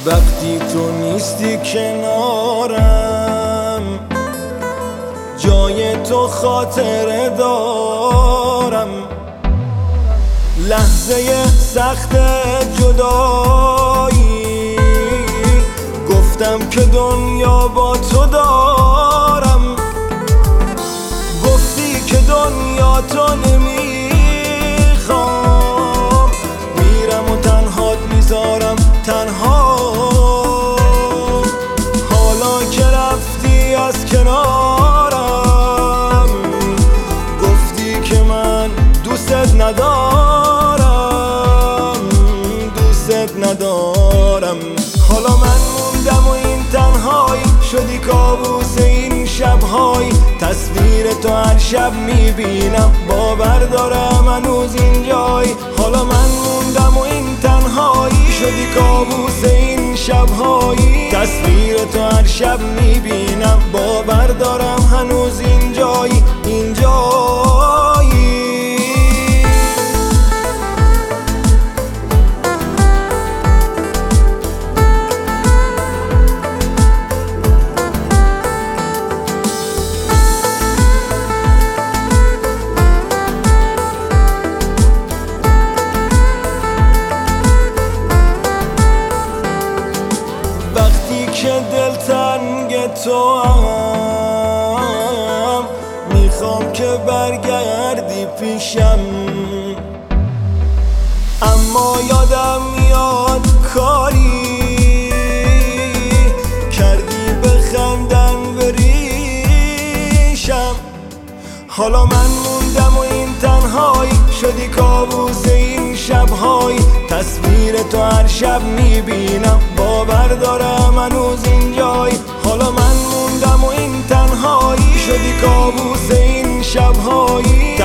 وقتی تو نیستی کنارم، جای تو خاطره دارم. لحظه سخت جدایی گفتم که دنیا با تو دارم. گفتی که دنیا تو نمیخوام، میرم و تنهات میذارم تنها. حالا که رفتی از کنارم، گفتی که من دوست ندارم، دوست ندارم. حالا من موندم و این تنهایی شدی کابوس این شبهای. تصویر تو هر شب میبینم، باور دارم هنوز اینجایی. حالا من موندم و این تنهایی شدی کابوس این شبهای. تصویر تو هر شب میبینم، باور دارم هنوز اینجایی، اینجایی. وقتی که دلتنگ تو هم، میخوام که برگردی پیشم. اما یادم میاد کاری کردی بخندن بریشم. حالا من موندم و این تنهایی شدی کابوس این شبهای. تصویر تو هر شب میبینم، باور دارم هنوز اینجایی. حالا من موندم و این تنهایی شدی کابوس این شبهای.